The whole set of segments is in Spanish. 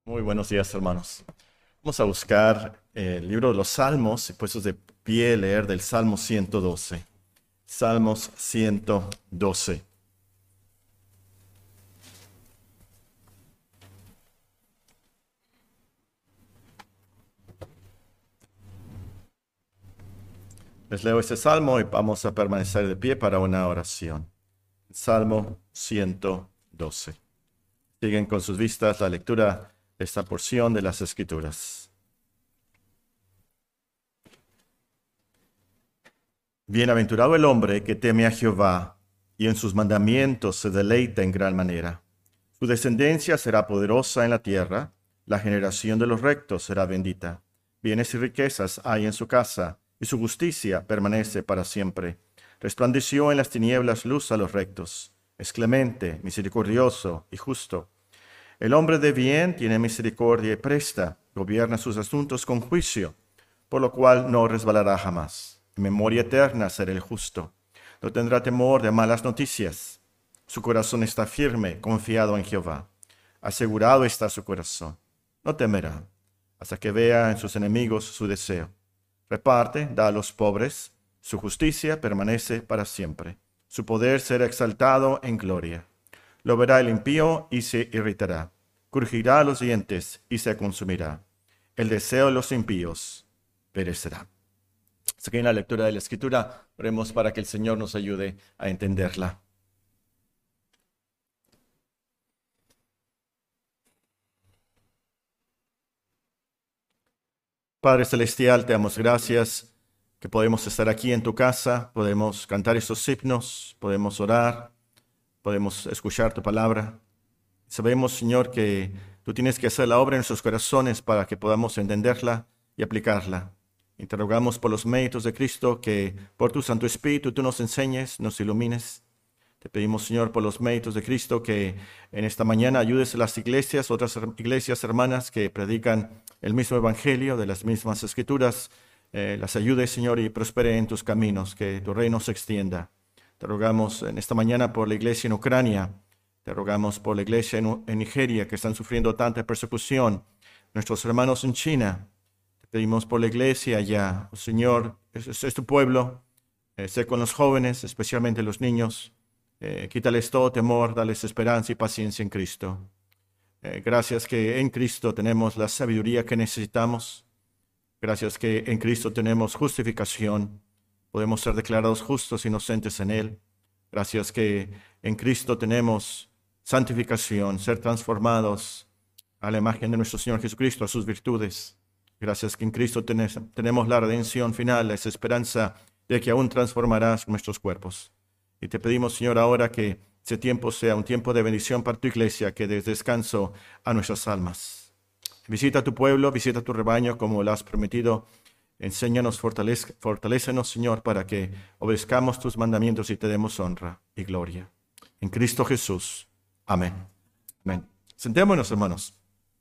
Muy buenos días, hermanos. Vamos a buscar el libro de los Salmos y puestos de pie leer del Salmo 112. Salmos 112. Les leo este salmo y vamos a permanecer de pie para una oración. Salmo 112. Siguen con sus vistas la lectura de esta porción de las Escrituras. Bienaventurado el hombre que teme a Jehová y en sus mandamientos se deleita en gran manera. Su descendencia será poderosa en la tierra, la generación de los rectos será bendita. Bienes y riquezas hay en su casa, y su justicia permanece para siempre. Resplandeció en las tinieblas luz a los rectos. Es clemente, misericordioso y justo. El hombre de bien tiene misericordia y presta, gobierna sus asuntos con juicio, por lo cual no resbalará jamás. En memoria eterna será el justo. No tendrá temor de malas noticias. Su corazón está firme, confiado en Jehová. Asegurado está su corazón. No temerá, hasta que vea en sus enemigos su deseo. Reparte, da a los pobres. Su justicia permanece para siempre. Su poder será exaltado en gloria. Lo verá el impío y se irritará. Crujirá los dientes y se consumirá. El deseo de los impíos perecerá. Hasta aquí en la lectura de la Escritura, oremos para que el Señor nos ayude a entenderla. Padre Celestial, te damos gracias que podemos estar aquí en tu casa, podemos cantar estos himnos, podemos orar, podemos escuchar tu palabra. Sabemos, Señor, que tú tienes que hacer la obra en nuestros corazones para que podamos entenderla y aplicarla. Interrogamos por los méritos de Cristo, que por tu Santo Espíritu tú nos enseñes, nos ilumines. Te pedimos, Señor, por los méritos de Cristo, que en esta mañana ayudes a las iglesias, otras iglesias hermanas que predican el mismo evangelio de las mismas escrituras. Las ayudes, Señor, y prospere en tus caminos, que tu reino se extienda. Te rogamos en esta mañana por la iglesia en Ucrania. Te rogamos por la iglesia en Nigeria, que están sufriendo tanta persecución. Nuestros hermanos en China. Te pedimos por la iglesia allá. Oh, Señor, es tu pueblo. Sé con los jóvenes, especialmente los niños. Quítales todo temor, dales esperanza y paciencia en Cristo. Gracias que en Cristo tenemos la sabiduría que necesitamos. Gracias que en Cristo tenemos justificación. Podemos ser declarados justos, inocentes en Él. Gracias que en Cristo tenemos santificación, ser transformados a la imagen de nuestro Señor Jesucristo, a sus virtudes. Gracias que en Cristo tenemos la redención final, esa esperanza de que aún transformarás nuestros cuerpos. Y te pedimos, Señor, ahora que ese tiempo sea un tiempo de bendición para tu iglesia, que des descanso a nuestras almas. Visita a tu pueblo, visita a tu rebaño como lo has prometido. Enséñanos, fortalécenos, Señor, para que obedezcamos tus mandamientos y te demos honra y gloria. En Cristo Jesús. Amén. Amén. Sentémonos, hermanos.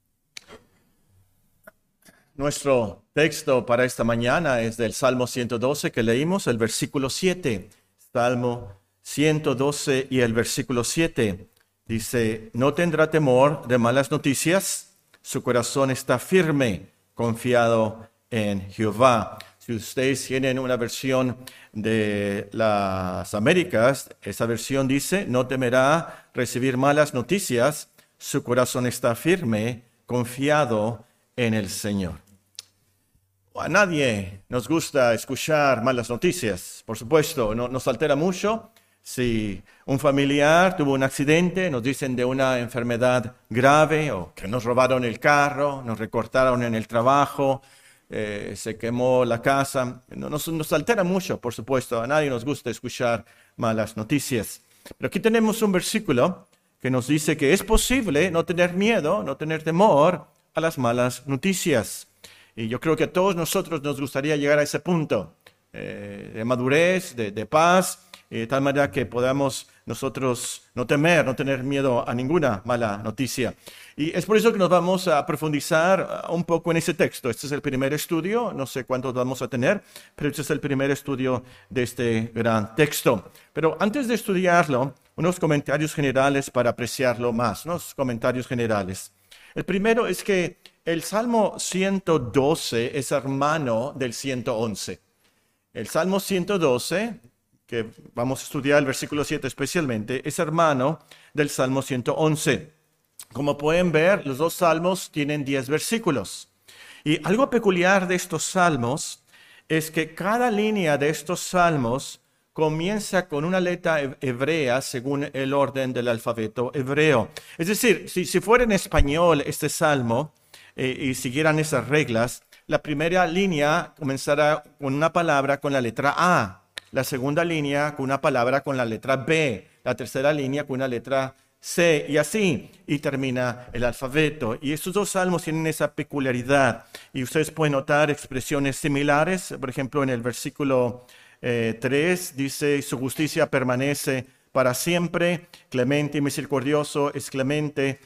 Nuestro texto para esta mañana es del Salmo 112 que leímos, el versículo 7. Salmo 112 y el versículo 7 dice: no tendrá temor de malas noticias, su corazón está firme, confiado en Jehová. Si ustedes tienen una versión de las Américas, esa versión dice: no temerá recibir malas noticias, su corazón está firme, confiado en el Señor. A nadie nos gusta escuchar malas noticias, por supuesto, nos altera mucho. Si un familiar tuvo un accidente, nos dicen de una enfermedad grave, o que nos robaron el carro, nos recortaron en el trabajo, se quemó la casa. Nos altera mucho, por supuesto. A nadie nos gusta escuchar malas noticias. Pero aquí tenemos un versículo que nos dice que es posible no tener miedo, no tener temor a las malas noticias. Y yo creo que a todos nosotros nos gustaría llegar a ese punto de madurez, de paz, de tal manera que podamos nosotros no temer, no tener miedo a ninguna mala noticia. Y es por eso que nos vamos a profundizar un poco en ese texto. Este es el primer estudio, no sé cuántos vamos a tener, pero este es el primer estudio de este gran texto. Pero antes de estudiarlo, unos comentarios generales para apreciarlo más, unos comentarios generales. El primero es que el Salmo 112 es hermano del 111. El Salmo 112, que vamos a estudiar el versículo 7 especialmente, es hermano del Salmo 111. Como pueden ver, los dos salmos tienen 10 versículos. Y algo peculiar de estos salmos es que cada línea de estos salmos comienza con una letra hebrea según el orden del alfabeto hebreo. Es decir, si fuera en español este salmo y siguieran esas reglas, la primera línea comenzará con una palabra con la letra A, la segunda línea con una palabra con la letra B, la tercera línea con una letra C y así, y termina el alfabeto. Y estos dos salmos tienen esa peculiaridad. Y ustedes pueden notar expresiones similares. Por ejemplo, en el versículo 3 dice, su justicia permanece para siempre, clemente y misericordioso es clemente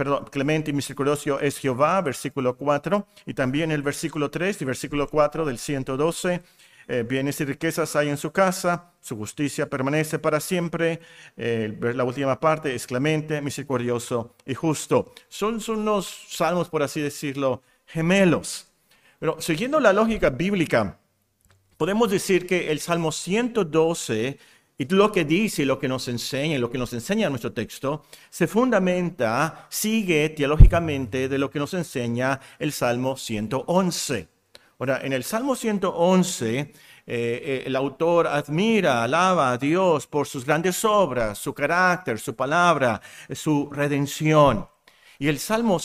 y misericordioso es Jehová, versículo 4. Y también el versículo 3 y versículo 4 del 112. Bienes y riquezas hay en su casa, su justicia permanece para siempre. La última parte es clemente, misericordioso y justo. Son unos salmos, por así decirlo, gemelos. Pero siguiendo la lógica bíblica, podemos decir que el Salmo 112 y lo que dice y lo que nos enseña nuestro texto, se fundamenta, sigue teológicamente de lo que nos enseña el Salmo 111. Ahora, en el Salmo 111, el autor admira, alaba a Dios por sus grandes obras, su carácter, su palabra, su redención. Y el Salmo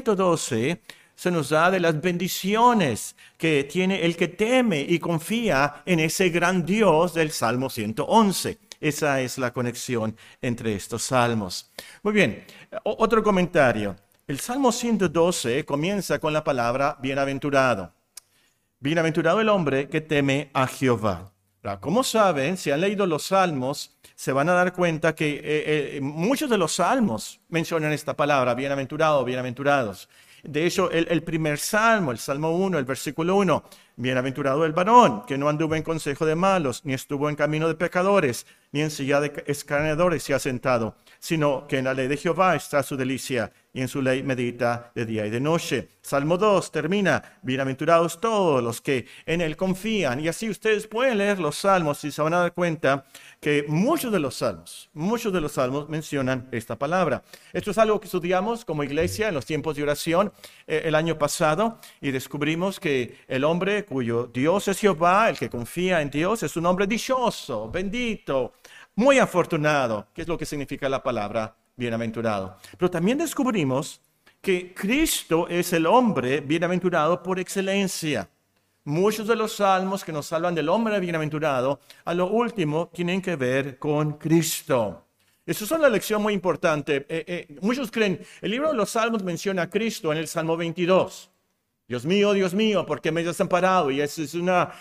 112 se nos da de las bendiciones que tiene el que teme y confía en ese gran Dios del Salmo 111. Esa es la conexión entre estos salmos. Muy bien, otro comentario. El Salmo 112 comienza con la palabra bienaventurado. Bienaventurado el hombre que teme a Jehová. Como saben, si han leído los salmos, se van a dar cuenta que muchos de los salmos mencionan esta palabra, bienaventurado, bienaventurados. De hecho, el primer salmo, el Salmo 1, el versículo 1, bienaventurado el varón, que no anduvo en consejo de malos, ni estuvo en camino de pecadores, ni en silla de escarnecedores se ha sentado, sino que en la ley de Jehová está su delicia, y en su ley medita de día y de noche. Salmo 2 termina, bienaventurados todos los que en él confían. Y así ustedes pueden leer los salmos y se van a dar cuenta que muchos de los salmos mencionan esta palabra. Esto es algo que estudiamos como iglesia en los tiempos de oración el año pasado y descubrimos que el hombre cuyo Dios es Jehová, el que confía en Dios, es un hombre dichoso, bendito, muy afortunado, que es lo que significa la palabra bienaventurado. Pero también descubrimos que Cristo es el hombre bienaventurado por excelencia. Muchos de los salmos que nos hablan del hombre bienaventurado, a lo último, tienen que ver con Cristo. Eso es una lección muy importante. Muchos creen, el libro de los salmos menciona a Cristo en el Salmo 22. Dios mío, ¿por qué me has desamparado? Y eso es una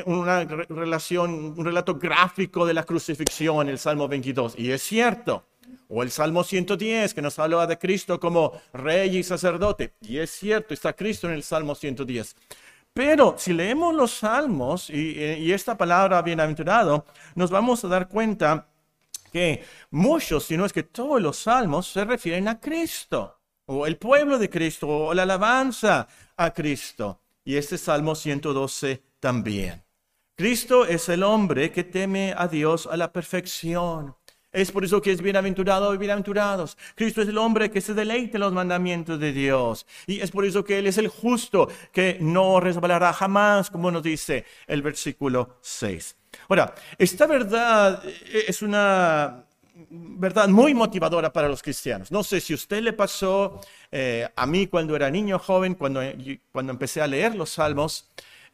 relación, un relato gráfico de la crucifixión, el Salmo 22. Y es cierto. O el Salmo 110, que nos habla de Cristo como rey y sacerdote. Y es cierto, está Cristo en el Salmo 110. Pero si leemos los salmos y esta palabra bienaventurado, nos vamos a dar cuenta que muchos, si no es que todos los salmos, se refieren a Cristo, o el pueblo de Cristo, o la alabanza a Cristo. Y este Salmo 112 también. Cristo es el hombre que teme a Dios a la perfección. Es por eso que es bienaventurado y bienaventurados. Cristo es el hombre que se deleita en los mandamientos de Dios. Y es por eso que Él es el justo, que no resbalará jamás, como nos dice el versículo 6. Ahora, esta verdad es una verdad muy motivadora para los cristianos. No sé si a usted le pasó, a mí cuando era niño joven, cuando empecé a leer los salmos,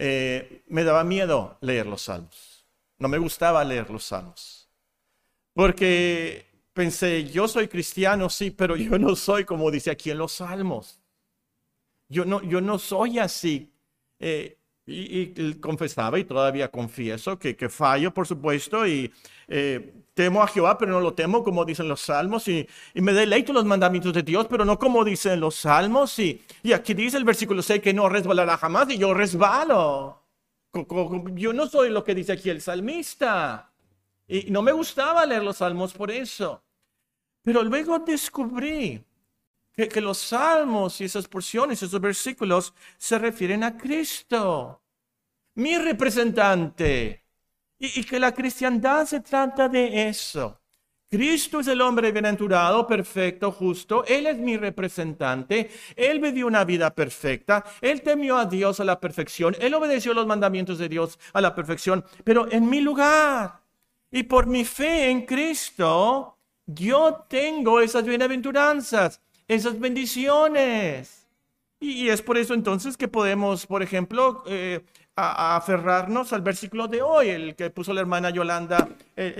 me daba miedo leer los salmos. No me gustaba leer los salmos. Porque pensé, yo soy cristiano, sí, pero yo no soy como dice aquí en los salmos. Yo no soy así. Y confesaba y todavía confieso que fallo, por supuesto, y temo a Jehová, pero no lo temo como dicen los salmos, y me deleito en los mandamientos de Dios, pero no como dicen los salmos. Y aquí dice el versículo 6 que no resbalará jamás, y yo resbalo. Yo no soy lo que dice aquí el salmista. Y no me gustaba leer los salmos por eso. Pero luego descubrí que los salmos y esas porciones, esos versículos se refieren a Cristo, mi representante. Y que la cristiandad se trata de eso. Cristo es el hombre bienaventurado, perfecto, justo. Él es mi representante. Él vivió una vida perfecta. Él temió a Dios a la perfección. Él obedeció los mandamientos de Dios a la perfección, pero en mi lugar. Y por mi fe en Cristo, yo tengo esas bienaventuranzas, esas bendiciones. Y es por eso entonces que podemos, por ejemplo, a aferrarnos al versículo de hoy, el que puso la hermana Yolanda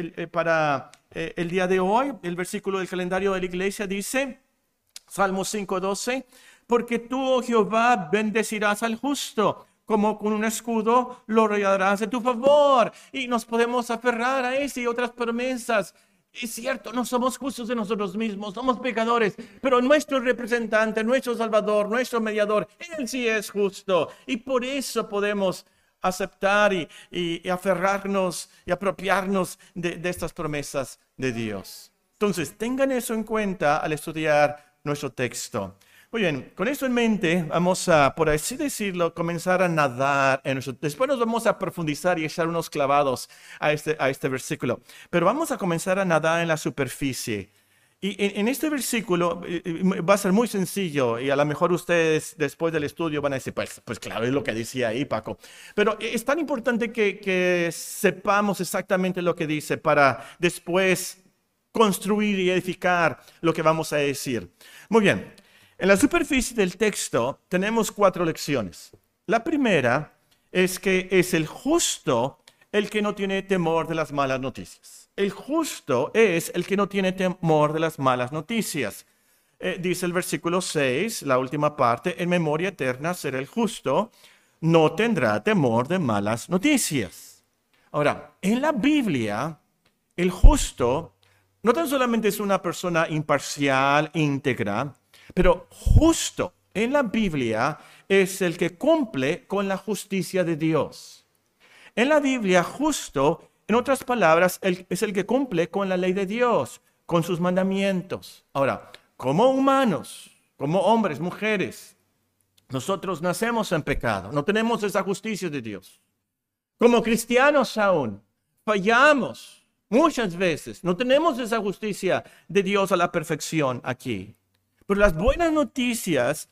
para el día de hoy. El versículo del calendario de la iglesia dice, Salmo 5:12, porque tú, oh Jehová, bendecirás al justo, como con un escudo lo rodearás de tu favor. Y nos podemos aferrar a ese y otras promesas. Es cierto, no somos justos de nosotros mismos, somos pecadores, pero nuestro representante, nuestro Salvador, nuestro mediador, Él sí es justo. Y por eso podemos aceptar y aferrarnos y apropiarnos de estas promesas de Dios. Entonces, tengan eso en cuenta al estudiar nuestro texto. Muy bien, con esto en mente, vamos a, por así decirlo, comenzar a nadar en nuestro... Después nos vamos a profundizar y echar unos clavados a este versículo. Pero vamos a comenzar a nadar en la superficie. Y en este versículo va a ser muy sencillo y a lo mejor ustedes después del estudio van a decir, pues claro, es lo que decía ahí, Paco. Pero es tan importante que sepamos exactamente lo que dice para después construir y edificar lo que vamos a decir. Muy bien. En la superficie del texto tenemos 4 lecciones. La primera es que es el justo el que no tiene temor de las malas noticias. El justo es el que no tiene temor de las malas noticias. Dice el versículo 6, la última parte, en memoria eterna será el justo, no tendrá temor de malas noticias. Ahora, en la Biblia, el justo no tan solamente es una persona imparcial, íntegra, pero justo en la Biblia es el que cumple con la justicia de Dios. En la Biblia, justo, en otras palabras, es el que cumple con la ley de Dios, con sus mandamientos. Ahora, como humanos, como hombres, mujeres, nosotros nacemos en pecado, no tenemos esa justicia de Dios. Como cristianos aún, fallamos muchas veces, no tenemos esa justicia de Dios a la perfección aquí. Pero las buenas noticias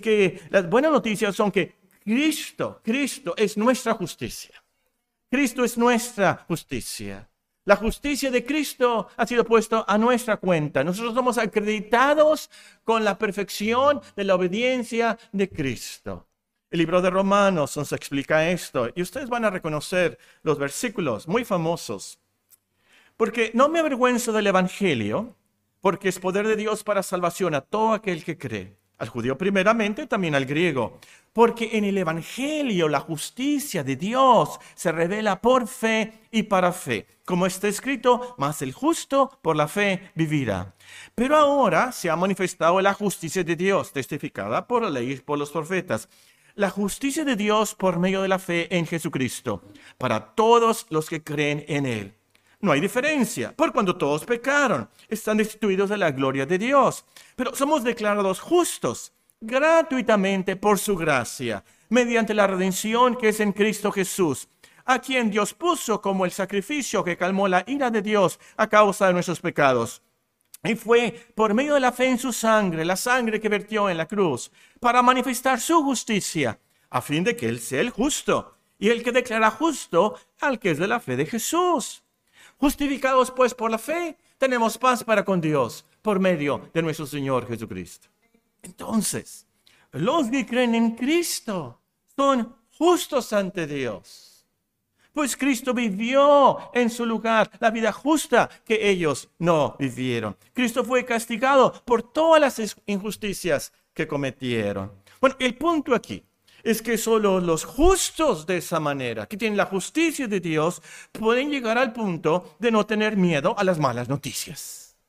son que Cristo es nuestra justicia. Cristo es nuestra justicia. La justicia de Cristo ha sido puesta a nuestra cuenta. Nosotros somos acreditados con la perfección de la obediencia de Cristo. El libro de Romanos nos explica esto y ustedes van a reconocer los versículos muy famosos. Porque no me avergüenzo del Evangelio, porque es poder de Dios para salvación a todo aquel que cree, al judío primeramente, también al griego. Porque en el Evangelio la justicia de Dios se revela por fe y para fe. Como está escrito, mas el justo por la fe vivirá. Pero ahora se ha manifestado la justicia de Dios, testificada por la ley y por los profetas. La justicia de Dios por medio de la fe en Jesucristo, para todos los que creen en Él. No hay diferencia, por cuando todos pecaron, están destituidos de la gloria de Dios. Pero somos declarados justos gratuitamente por su gracia, mediante la redención que es en Cristo Jesús, a quien Dios puso como el sacrificio que calmó la ira de Dios a causa de nuestros pecados. Y fue por medio de la fe en su sangre, la sangre que vertió en la cruz, para manifestar su justicia, a fin de que Él sea el justo, y el que declara justo al que es de la fe de Jesús. Justificados pues por la fe, tenemos paz para con Dios por medio de nuestro Señor Jesucristo. Entonces, los que creen en Cristo son justos ante Dios, pues Cristo vivió en su lugar la vida justa que ellos no vivieron. Cristo fue castigado por todas las injusticias que cometieron. Bueno, el punto aquí es que solo los justos de esa manera, que tienen la justicia de Dios, pueden llegar al punto de no tener miedo a las malas noticias.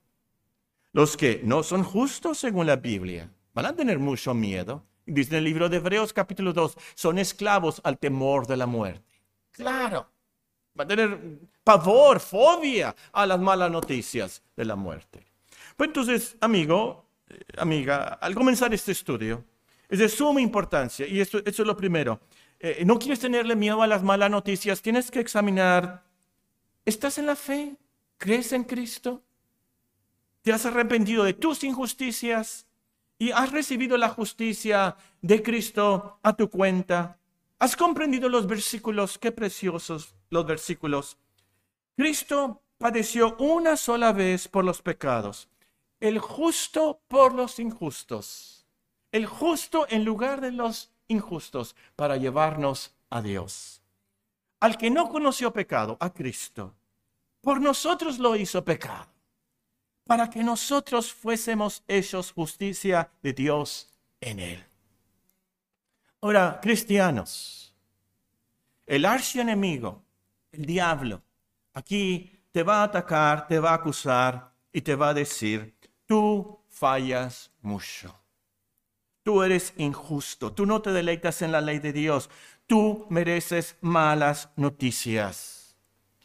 Los que no son justos según la Biblia van a tener mucho miedo. Dice en el libro de Hebreos capítulo 2, son esclavos al temor de la muerte. Claro, va a tener pavor, fobia a las malas noticias de la muerte. Pues entonces, amigo, amiga, al comenzar este estudio, es de suma importancia, y eso es lo primero. No quieres tenerle miedo a las malas noticias, tienes que examinar, ¿estás en la fe? ¿Crees en Cristo? ¿Te has arrepentido de tus injusticias y has recibido la justicia de Cristo a tu cuenta? ¿Has comprendido los versículos? Qué preciosos los versículos. Cristo padeció una sola vez por los pecados, el justo por los injustos, el justo en lugar de los injustos, para llevarnos a Dios. Al que no conoció pecado, a Cristo, por nosotros lo hizo pecado, para que nosotros fuésemos hechos justicia de Dios en él. Ahora, cristianos, el archienemigo, el diablo, aquí te va a atacar, te va a acusar y te va a decir, tú fallas mucho. Tú eres injusto, tú no te deleitas en la ley de Dios, tú mereces malas noticias.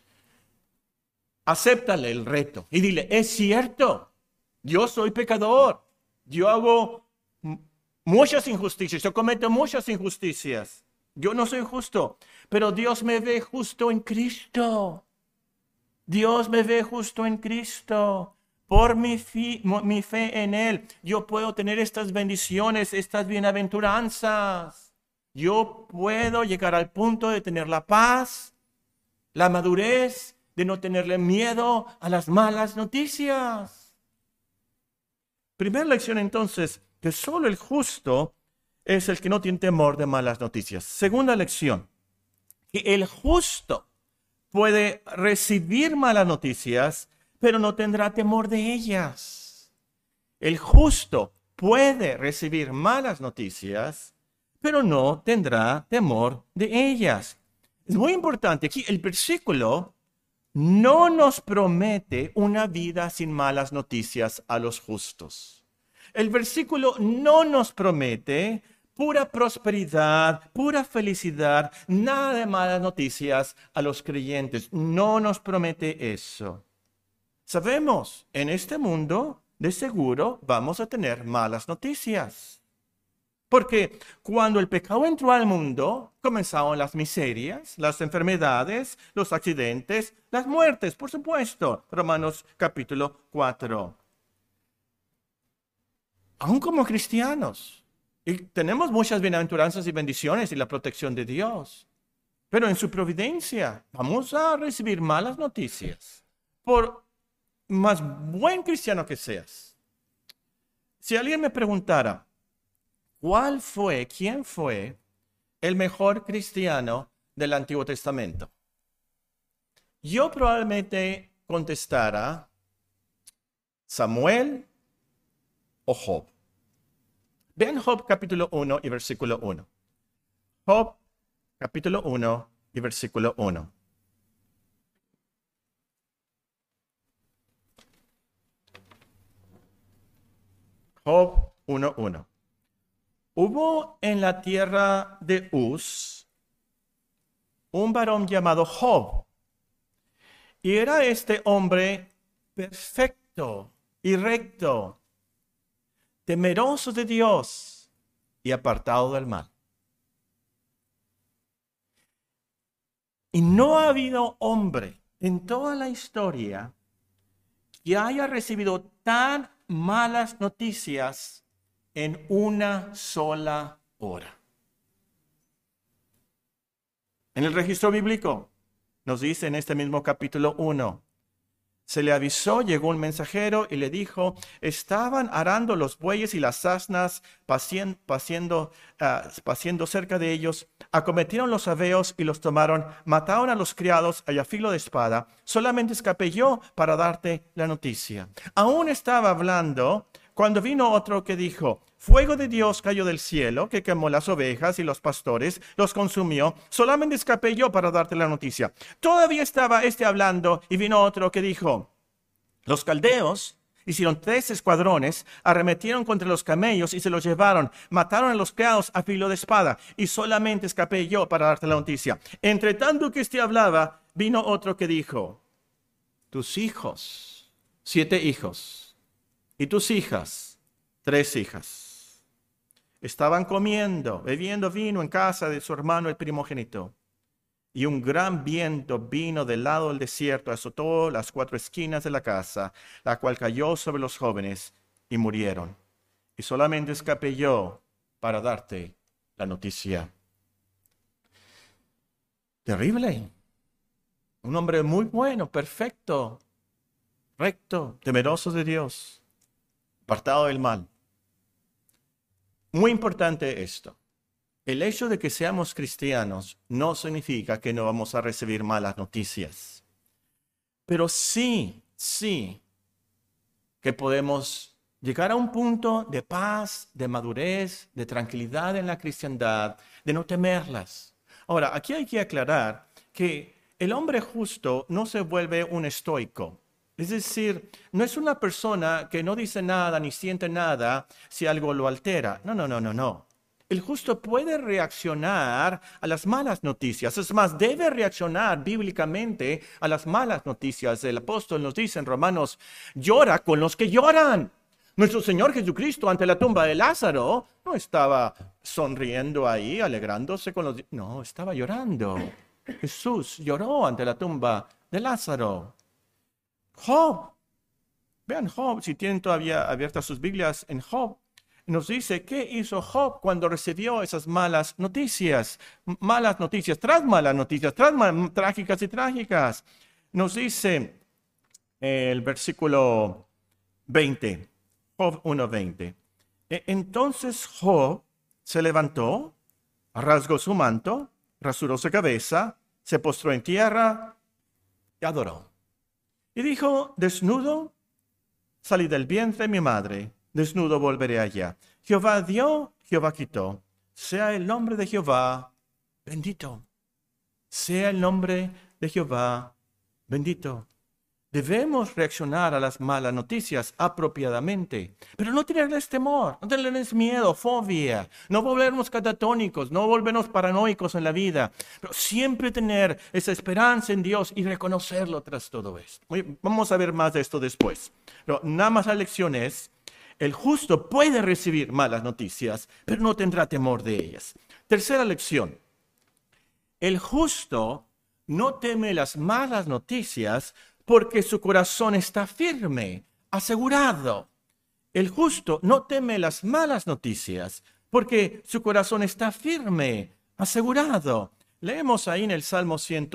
Acéptale el reto y dile, es cierto, yo soy pecador, yo hago muchas injusticias, yo cometo muchas injusticias, yo no soy justo, pero Dios me ve justo en Cristo. Dios me ve justo en Cristo. Por mi fe en Él, yo puedo tener estas bendiciones, estas bienaventuranzas. Yo puedo llegar al punto de tener la paz, la madurez, de no tenerle miedo a las malas noticias. Primera lección entonces, que solo el justo es el que no tiene temor de malas noticias. Segunda lección, que el justo puede recibir malas noticias, pero no tendrá temor de ellas. El justo puede recibir malas noticias, pero no tendrá temor de ellas. Es muy importante, aquí el versículo no nos promete una vida sin malas noticias a los justos. El versículo no nos promete pura prosperidad, pura felicidad, nada de malas noticias a los creyentes. No nos promete eso. Sabemos, en este mundo, de seguro, vamos a tener malas noticias. Porque cuando el pecado entró al mundo, comenzaron las miserias, las enfermedades, los accidentes, las muertes, por supuesto. Romanos capítulo 4. Aún como cristianos, y tenemos muchas bienaventuranzas y bendiciones y la protección de Dios. Pero en su providencia vamos a recibir malas noticias. Por más buen cristiano que seas. Si alguien me preguntara, ¿quién fue el mejor cristiano del Antiguo Testamento? Yo probablemente contestara Samuel o Job. Vean Job capítulo 1 y versículo 1. Job capítulo 1 y versículo 1. Job 1:1. Hubo en la tierra de Uz un varón llamado Job, y era este hombre perfecto y recto, temeroso de Dios y apartado del mal. Y no ha habido hombre en toda la historia que haya recibido tan malas noticias en una sola hora. En el registro bíblico nos dice en este mismo capítulo 1, se le avisó, llegó un mensajero y le dijo, estaban arando los bueyes y las asnas, paciendo cerca de ellos, acometieron los sabeos y los tomaron, mataron a los criados a filo de espada, solamente escapé yo para darte la noticia. Aún estaba hablando cuando vino otro que dijo, fuego de Dios cayó del cielo, que quemó las ovejas y los pastores, los consumió. Solamente escapé yo para darte la noticia. Todavía estaba hablando y vino otro que dijo, los caldeos hicieron 3 escuadrones, arremetieron contra los camellos y se los llevaron. Mataron a los criados a filo de espada y solamente escapé yo para darte la noticia. Entre tanto que hablaba, vino otro que dijo, tus hijos, 7 hijos, y tus hijas 3 hijas. Estaban comiendo, bebiendo vino en casa de su hermano el primogénito. Y un gran viento vino del lado del desierto, azotó las 4 esquinas de la casa, la cual cayó sobre los jóvenes y murieron. Y solamente escapé yo para darte la noticia. Terrible. Un hombre muy bueno, perfecto, recto, temeroso de Dios, apartado del mal. Muy importante esto. El hecho de que seamos cristianos no significa que no vamos a recibir malas noticias. Pero sí que podemos llegar a un punto de paz, de madurez, de tranquilidad en la cristiandad, de no temerlas. Ahora, aquí hay que aclarar que el hombre justo no se vuelve un estoico. Es decir, no es una persona que no dice nada ni siente nada si algo lo altera. No. El justo puede reaccionar a las malas noticias. Es más, debe reaccionar bíblicamente a las malas noticias. El apóstol nos dice en Romanos, llora con los que lloran. Nuestro Señor Jesucristo ante la tumba de Lázaro no estaba sonriendo ahí, alegrándose con los... No, estaba llorando. Jesús lloró ante la tumba de Lázaro. Job, vean Job, si tienen todavía abiertas sus Biblias en Job, nos dice qué hizo Job cuando recibió esas malas noticias. Malas noticias, tras trágicas y trágicas. Nos dice el versículo 20, Job 1:20. Entonces Job se levantó, rasgó su manto, rasuró su cabeza, se postró en tierra y adoró. Y dijo, desnudo salí del vientre de mi madre, desnudo volveré allá. Jehová dio, Jehová quitó. Sea el nombre de Jehová bendito. Sea el nombre de Jehová bendito. Debemos reaccionar a las malas noticias apropiadamente, pero no tenerles temor, no tenerles miedo, fobia, no volvernos catatónicos, no volvernos paranoicos en la vida, pero siempre tener esa esperanza en Dios y reconocerlo tras todo esto. Vamos a ver más de esto después, pero nada más la lección es, el justo puede recibir malas noticias, pero no tendrá temor de ellas. Tercera lección, el justo no teme las malas noticias porque su corazón está firme, asegurado. El justo no teme las malas noticias, porque su corazón está firme, asegurado. Leemos ahí en el Salmo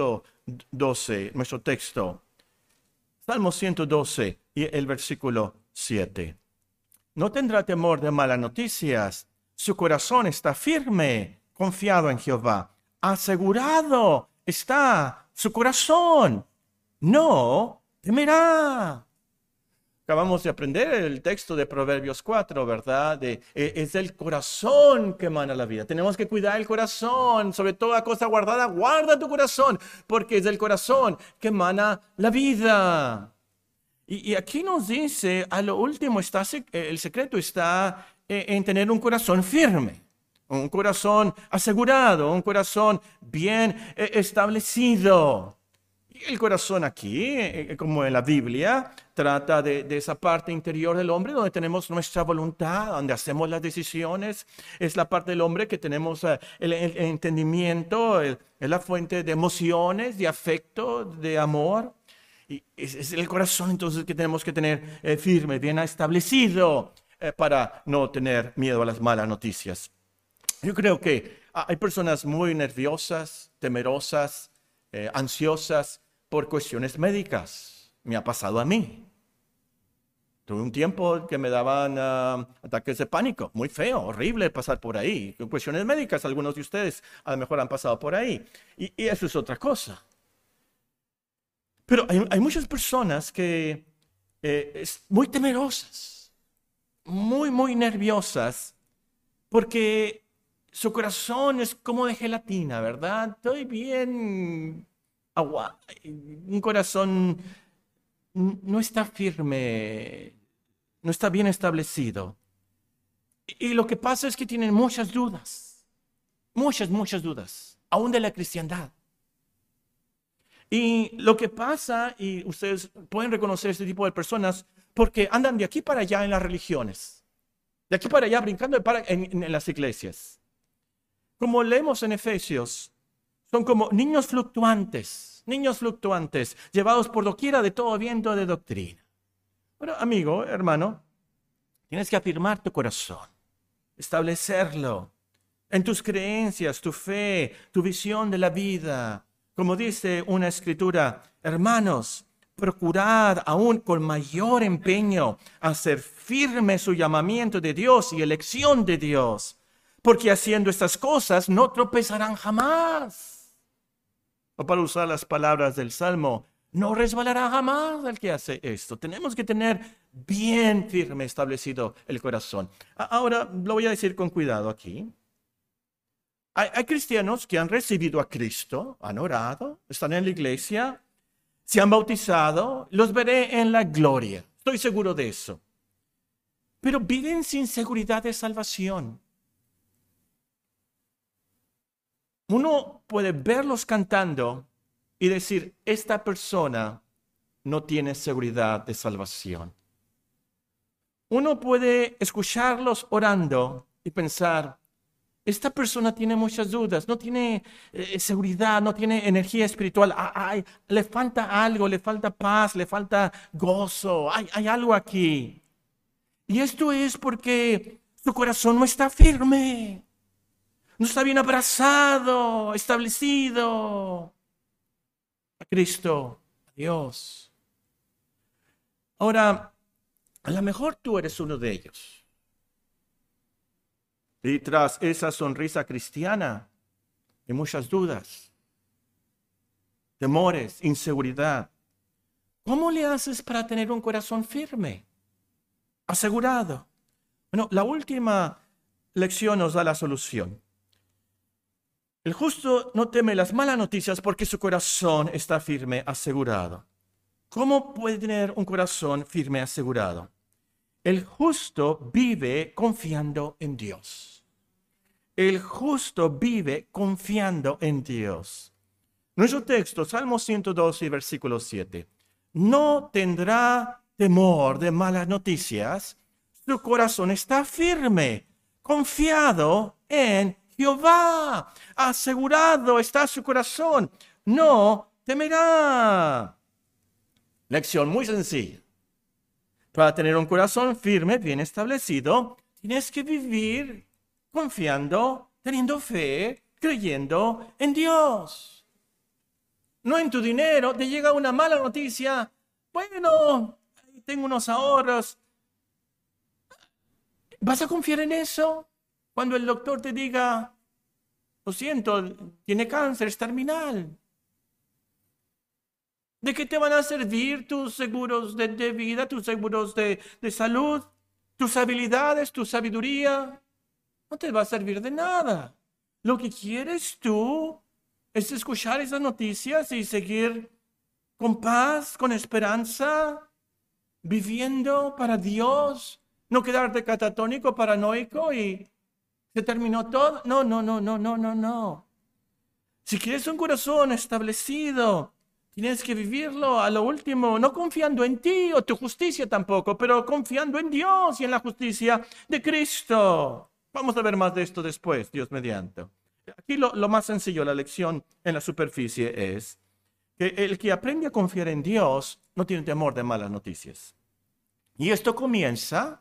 112, nuestro texto. Salmo 112 y el versículo 7. No tendrá temor de malas noticias. Su corazón está firme, confiado en Jehová. Asegurado está su corazón. No temerá. Acabamos de aprender el texto de Proverbios 4, ¿verdad? Es del corazón que emana la vida. Tenemos que cuidar el corazón. Sobre toda cosa guardada, guarda tu corazón, porque es del corazón que emana la vida. Y aquí nos dice, a lo último, el secreto está en tener un corazón firme. Un corazón asegurado, un corazón bien establecido. El corazón aquí, como en la Biblia, trata de esa parte interior del hombre donde tenemos nuestra voluntad, donde hacemos las decisiones. Es la parte del hombre que tenemos el entendimiento, es la fuente de emociones, de afecto, de amor. Y es el corazón entonces que tenemos que tener firme, bien establecido para no tener miedo a las malas noticias. Yo creo que hay personas muy nerviosas, temerosas, ansiosas por cuestiones médicas. Me ha pasado a mí. Tuve un tiempo que me daban ataques de pánico. Muy feo, horrible pasar por ahí. Con cuestiones médicas, algunos de ustedes a lo mejor han pasado por ahí. Y eso es otra cosa. Pero hay muchas personas que muy temerosas, muy nerviosas, porque su corazón es como de gelatina, ¿verdad? Estoy bien agua. Un corazón no está firme, no está bien establecido. Y lo que pasa es que tienen muchas dudas, muchas dudas, aún de la cristiandad. Y lo que pasa, y ustedes pueden reconocer este tipo de personas, porque andan de aquí para allá en las religiones. de aquí para allá, brincando en las iglesias. Como leemos en Efesios, son como niños fluctuantes, llevados por doquiera de todo viento de doctrina. Pero amigo, hermano, tienes que afirmar tu corazón, establecerlo en tus creencias, tu fe, tu visión de la vida. Como dice una escritura, hermanos, procurad aún con mayor empeño hacer firme su llamamiento de Dios y elección de Dios, porque haciendo estas cosas no tropezarán jamás. O para usar las palabras del Salmo, no resbalará jamás el que hace esto. Tenemos que tener bien firme establecido el corazón. Ahora lo voy a decir con cuidado aquí. Hay cristianos que han recibido a Cristo, han orado, están en la iglesia, se han bautizado, los veré en la gloria. Estoy seguro de eso. Pero viven sin seguridad de salvación. Uno puede verlos cantando y decir, esta persona no tiene seguridad de salvación. Uno puede escucharlos orando y pensar, esta persona tiene muchas dudas, no tiene seguridad, no tiene energía espiritual. Le falta algo, le falta paz, le falta gozo. Hay algo aquí. Y esto es porque su corazón no está firme. No está bien abrazado, establecido a Cristo, a Dios. Ahora, a lo mejor tú eres uno de ellos. Y tras esa sonrisa cristiana, hay muchas dudas, temores, inseguridad. ¿Cómo le haces para tener un corazón firme, asegurado? Bueno, la última lección nos da la solución. El justo no teme las malas noticias porque su corazón está firme, asegurado. ¿Cómo puede tener un corazón firme, asegurado? El justo vive confiando en Dios. El justo vive confiando en Dios. Nuestro texto, Salmo 112, versículo 7. No tendrá temor de malas noticias. Su corazón está firme, confiado en Jehová. Asegurado está su corazón. No temerá. Lección muy sencilla. Para tener un corazón firme, bien establecido, tienes que vivir confiando, teniendo fe, creyendo en Dios. No en tu dinero. Te llega una mala noticia. Bueno, tengo unos ahorros. ¿Vas a confiar en eso? Cuando el doctor te diga, lo siento, tiene cáncer, es terminal. ¿De qué te van a servir tus seguros de vida, tus seguros de salud, tus habilidades, tu sabiduría? No te va a servir de nada. Lo que quieres tú es escuchar esas noticias y seguir con paz, con esperanza, viviendo para Dios, no quedarte catatónico, paranoico y se terminó todo. No. Si quieres un corazón establecido, tienes que vivirlo a lo último, no confiando en ti o tu justicia tampoco, pero confiando en Dios y en la justicia de Cristo. Vamos a ver más de esto después, Dios mediante. Aquí lo más sencillo, la lección en la superficie es que el que aprende a confiar en Dios no tiene temor de malas noticias. Y esto comienza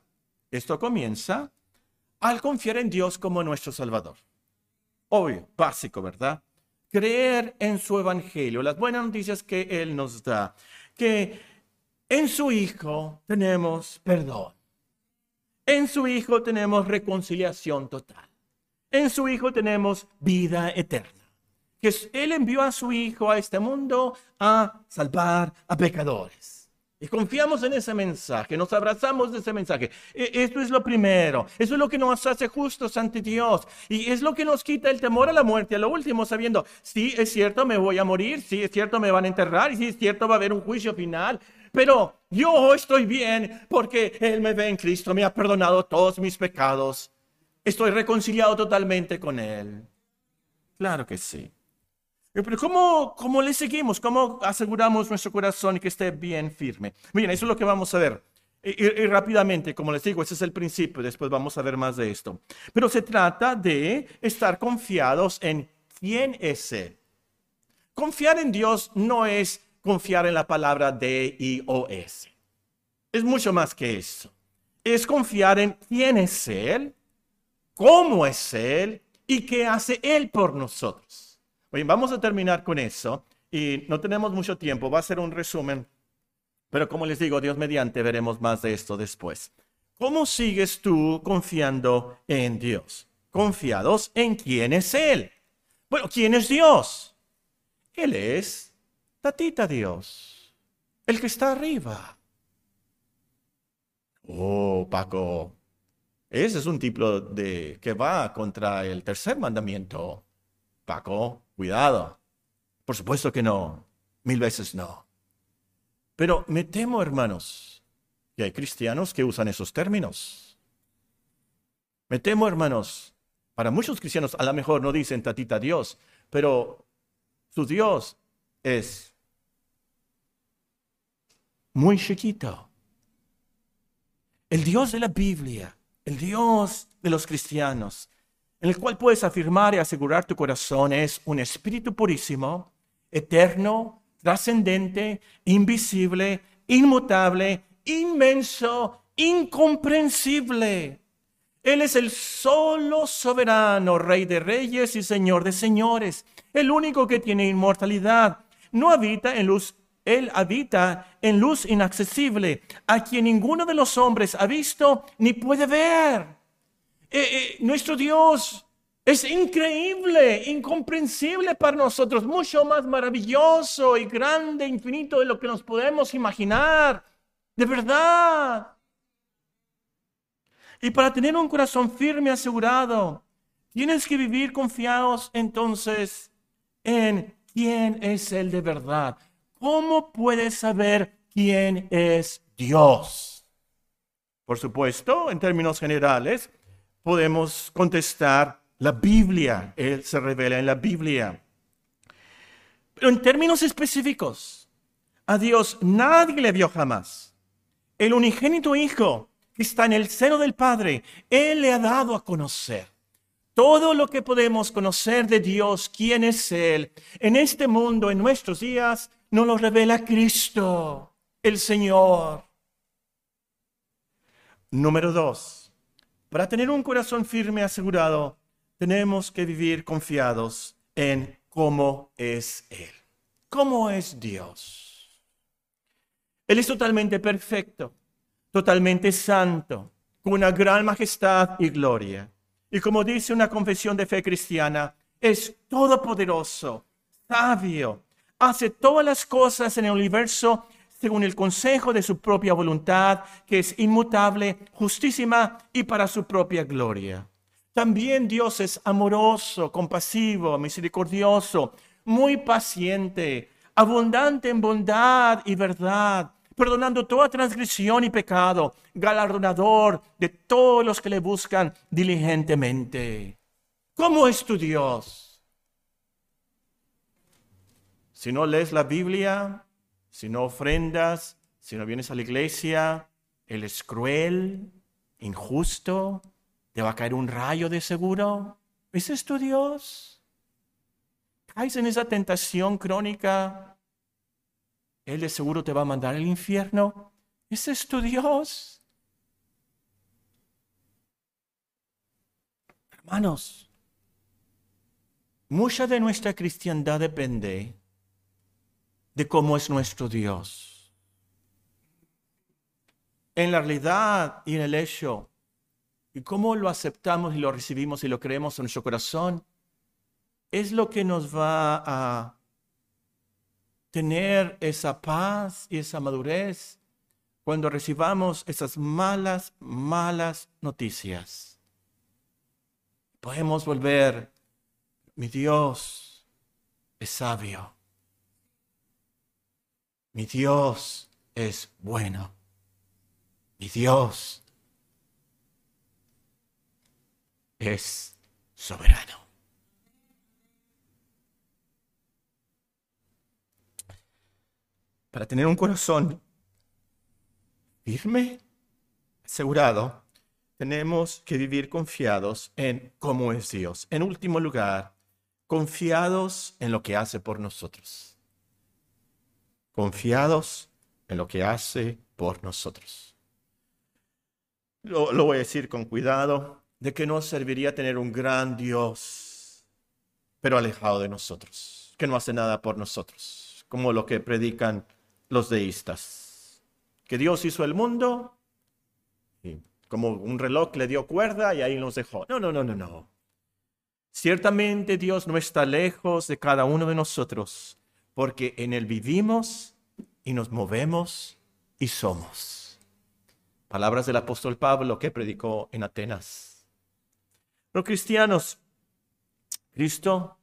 al confiar en Dios como nuestro Salvador. Obvio, básico, ¿verdad? Creer en su evangelio, las buenas noticias que Él nos da, que en su Hijo tenemos perdón. En su Hijo tenemos reconciliación total. En su Hijo tenemos vida eterna. Que Él envió a su Hijo a este mundo a salvar a pecadores. Y confiamos en ese mensaje, nos abrazamos de ese mensaje. Esto es lo primero, eso es lo que nos hace justos ante Dios. Y es lo que nos quita el temor a la muerte, a lo último, sabiendo, sí, es cierto, me voy a morir, sí, es cierto, me van a enterrar, y sí, es cierto, va a haber un juicio final. Pero yo estoy bien porque Él me ve en Cristo, me ha perdonado todos mis pecados. Estoy reconciliado totalmente con Él. Claro que sí. Pero ¿cómo le seguimos? ¿Cómo aseguramos nuestro corazón y que esté bien firme? Miren, eso es lo que vamos a ver Y rápidamente, como les digo, ese es el principio, después vamos a ver más de esto. Pero se trata de estar confiados en quién es Él. Confiar en Dios no es confiar en la palabra D-I-O-S. Es mucho más que eso. Es confiar en quién es Él, cómo es Él y qué hace Él por nosotros. Bien, vamos a terminar con eso y no tenemos mucho tiempo, va a ser un resumen, pero como les digo, Dios mediante, veremos más de esto después. ¿Cómo sigues tú confiando en Dios? Confiados en quién es Él. Bueno, ¿quién es Dios? Él es Tatita Dios, el que está arriba. Oh, Paco, ese es un tipo de que va contra el tercer mandamiento. Paco, cuidado. Por supuesto que no. 1000 veces no. Pero me temo, hermanos, que hay cristianos que usan esos términos. Me temo, hermanos, para muchos cristianos a lo mejor no dicen Tatita Dios, pero su Dios es muy chiquito. El Dios de la Biblia, el Dios de los cristianos, en el cual puedes afirmar y asegurar tu corazón, es un espíritu purísimo, eterno, trascendente, invisible, inmutable, inmenso, incomprensible. Él es el solo soberano, Rey de reyes y Señor de señores, el único que tiene inmortalidad. No habita en luz, Él habita en luz inaccesible, a quien ninguno de los hombres ha visto ni puede ver. Nuestro Dios es increíble, incomprensible para nosotros, mucho más maravilloso y grande, infinito de lo que nos podemos imaginar. De verdad. Y para tener un corazón firme, asegurado, tienes que vivir confiados entonces en quién es Él de verdad. ¿Cómo puedes saber quién es Dios? Por supuesto, en términos generales, podemos contestar la Biblia. Él se revela en la Biblia. Pero en términos específicos, a Dios nadie le vio jamás. El unigénito Hijo que está en el seno del Padre, Él le ha dado a conocer. Todo lo que podemos conocer de Dios, quién es Él, en este mundo, en nuestros días, nos lo revela Cristo, el Señor. Número 2. Para tener un corazón firme y asegurado, tenemos que vivir confiados en cómo es Él. ¿Cómo es Dios? Él es totalmente perfecto, totalmente santo, con una gran majestad y gloria. Y como dice una confesión de fe cristiana, es todopoderoso, sabio, hace todas las cosas en el universo según el consejo de su propia voluntad, que es inmutable, justísima y para su propia gloria. También Dios es amoroso, compasivo, misericordioso, muy paciente, abundante en bondad y verdad, perdonando toda transgresión y pecado, galardonador de todos los que le buscan diligentemente. ¿Cómo es tu Dios? Si no lees la Biblia, si no ofrendas, si no vienes a la iglesia, Él es cruel, injusto, te va a caer un rayo de seguro. ¿Ese es tu Dios? ¿Caes en esa tentación crónica? Él de seguro te va a mandar al infierno. ¿Ese es tu Dios? Hermanos, mucha de nuestra cristiandad depende de cómo es nuestro Dios. En la realidad y en el hecho, y cómo lo aceptamos y lo recibimos y lo creemos en nuestro corazón, es lo que nos va a tener esa paz y esa madurez cuando recibamos esas malas noticias. Podemos volver, mi Dios es sabio, mi Dios es bueno, mi Dios es soberano. Para tener un corazón firme asegurado, tenemos que vivir confiados en cómo es Dios. En último lugar, confiados en lo que hace por nosotros. Confiados en lo que hace por nosotros. Lo voy a decir con cuidado, de que no serviría tener un gran Dios, pero alejado de nosotros, que no hace nada por nosotros, como lo que predican los deístas. Que Dios hizo el mundo y como un reloj le dio cuerda y ahí nos dejó. No. Ciertamente Dios no está lejos de cada uno de nosotros, porque en Él vivimos y nos movemos y somos. Palabras del apóstol Pablo que predicó en Atenas. Pero cristianos, Cristo,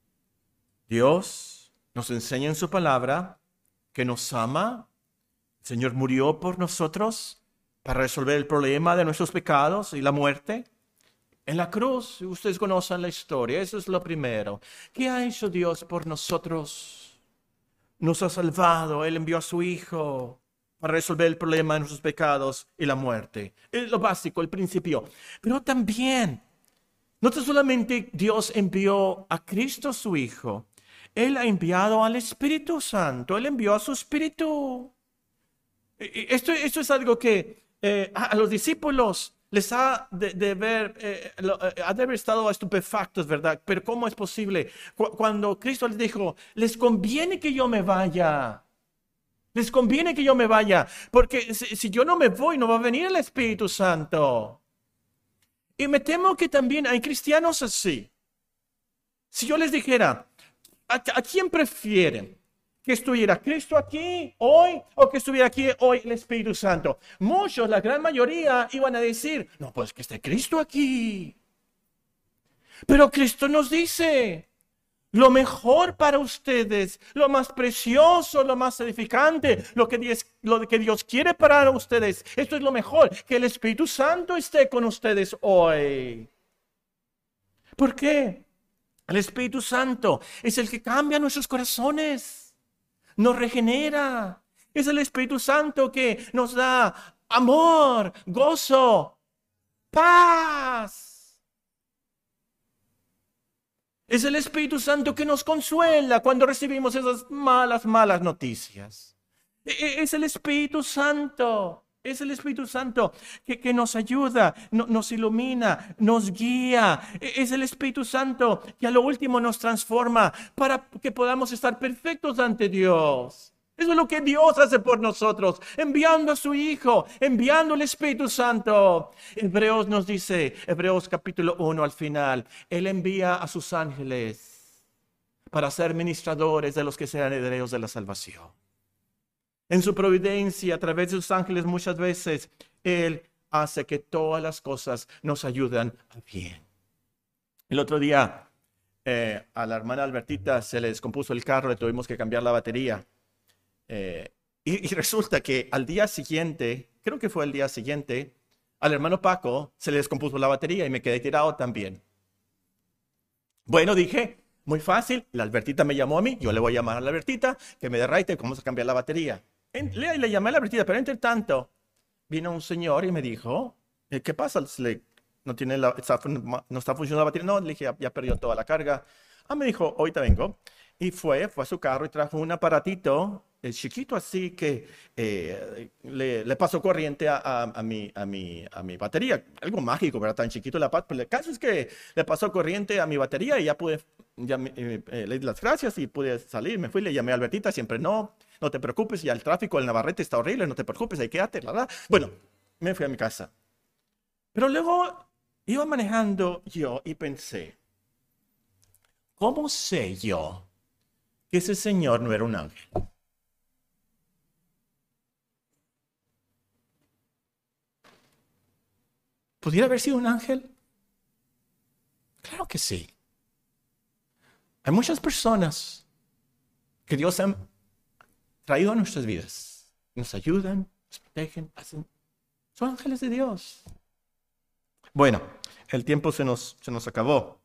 Dios, nos enseña en su palabra que nos ama. El Señor murió por nosotros para resolver el problema de nuestros pecados y la muerte. En la cruz, ustedes conocen la historia, eso es lo primero. ¿Qué ha hecho Dios por nosotros? Nos ha salvado, Él envió a su Hijo para resolver el problema de nuestros pecados y la muerte. Es lo básico, el principio. Pero también, no solamente Dios envió a Cristo su Hijo, Él ha enviado al Espíritu Santo, Él envió a su Espíritu. Esto es algo que a los discípulos les ha de haber estado estupefactos, ¿verdad? Pero ¿cómo es posible? Cuando Cristo les dijo, les conviene que yo me vaya. Les conviene que yo me vaya, porque si yo no me voy, no va a venir el Espíritu Santo. Y me temo que también hay cristianos así. Si yo les dijera, ¿a quién prefieren? ¿Que estuviera Cristo aquí hoy o que estuviera aquí hoy el Espíritu Santo? Muchos, la gran mayoría, iban a decir, no, pues que esté Cristo aquí. Pero Cristo nos dice, lo mejor para ustedes, lo más precioso, lo más edificante, lo que Dios quiere para ustedes, esto es lo mejor, que el Espíritu Santo esté con ustedes hoy. ¿Por qué? El Espíritu Santo es el que cambia nuestros corazones. Nos regenera. Es el Espíritu Santo que nos da amor, gozo, paz. Es el Espíritu Santo que nos consuela cuando recibimos esas malas noticias. Es el Espíritu Santo. Es el Espíritu Santo que nos ayuda, nos ilumina, nos guía. Es el Espíritu Santo que a lo último nos transforma para que podamos estar perfectos ante Dios. Eso es lo que Dios hace por nosotros, enviando a su Hijo, enviando el Espíritu Santo. Hebreos nos dice, Hebreos capítulo 1 al final, Él envía a sus ángeles para ser ministradores de los que sean herederos de la salvación. En su providencia, a través de sus ángeles, muchas veces, Él hace que todas las cosas nos ayuden a bien. El otro día, a la hermana Albertita se le descompuso el carro, le tuvimos que cambiar la batería. Y resulta que al día siguiente, creo que fue el día siguiente, al hermano Paco se le descompuso la batería y me quedé tirado también. Bueno, dije, muy fácil, la Albertita me llamó a mí, yo le voy a llamar a la Albertita, que me dé raite, vamos a cambiar la batería. Le llamé a la Albertita, pero entre tanto, vino un señor y me dijo, ¿qué pasa? No está funcionando la batería. No, le dije, ya perdió toda la carga. Me dijo, ahorita vengo. Y fue a su carro y trajo un aparatito chiquito así que le pasó corriente a mi batería. Algo mágico, ¿verdad? Tan chiquito el aparato. Pero el caso es que le pasó corriente a mi batería y le di las gracias y pude salir. Me fui, le llamé a Albertita, siempre no te preocupes, ya el tráfico en Navarrete está horrible, no te preocupes, ahí quédate, la verdad. Bueno, me fui a mi casa. Pero luego iba manejando yo y pensé, ¿cómo sé yo que ese señor no era un ángel? ¿Pudiera haber sido un ángel? Claro que sí. Hay muchas personas que Dios ha traído a nuestras vidas. Nos ayudan, nos protegen, son ángeles de Dios. Bueno, el tiempo se nos acabó.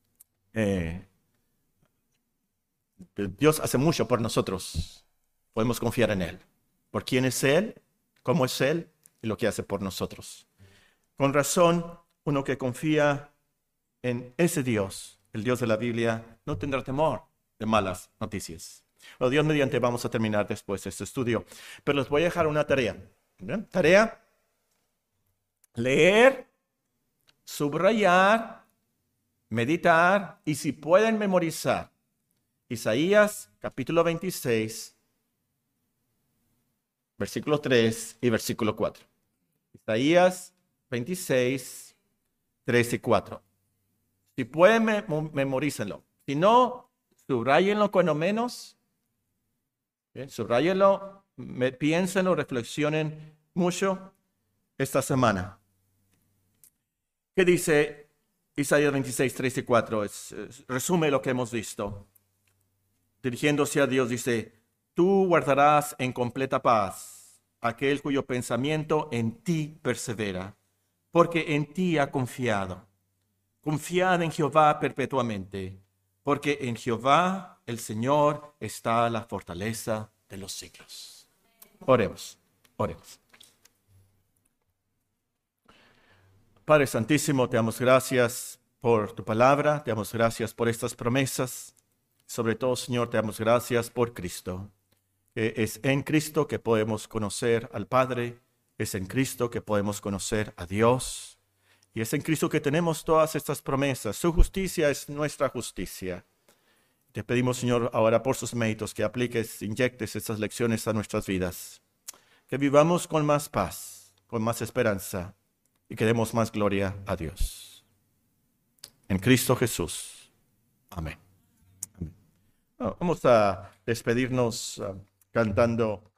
Dios hace mucho por nosotros. Podemos confiar en Él. ¿Por quién es Él? ¿Cómo es Él? y lo que hace por nosotros. Con razón, uno que confía en ese Dios, el Dios de la Biblia, no tendrá temor de malas noticias. Bueno, Dios mediante vamos a terminar después este estudio, pero les voy a dejar una tarea. ¿Bien? Tarea, leer, subrayar, meditar y si pueden memorizar Isaías capítulo 26, versículo 3 y versículo 4. Isaías 26, 3 y 4. Si pueden, memorícenlo. Si no, subrayenlo cuando menos. Bien, subrayenlo, piénsenlo, reflexionen mucho esta semana. ¿Qué dice Isaías 26, 3 y 4? Resume lo que hemos visto. Dirigiéndose a Dios, dice: tú guardarás en completa paz aquel cuyo pensamiento en ti persevera, porque en ti ha confiado. Confiad en Jehová perpetuamente, porque en Jehová el Señor está la fortaleza de los siglos. Oremos, oremos. Padre Santísimo, te damos gracias por tu palabra, te damos gracias por estas promesas. Sobre todo, Señor, te damos gracias por Cristo. Es en Cristo que podemos conocer al Padre, es en Cristo que podemos conocer a Dios. Y es en Cristo que tenemos todas estas promesas. Su justicia es nuestra justicia. Te pedimos, Señor, ahora por sus méritos, que apliques, inyectes estas lecciones a nuestras vidas. Que vivamos con más paz, con más esperanza y que demos más gloria a Dios. En Cristo Jesús. Amén. Amén. Vamos a despedirnos cantando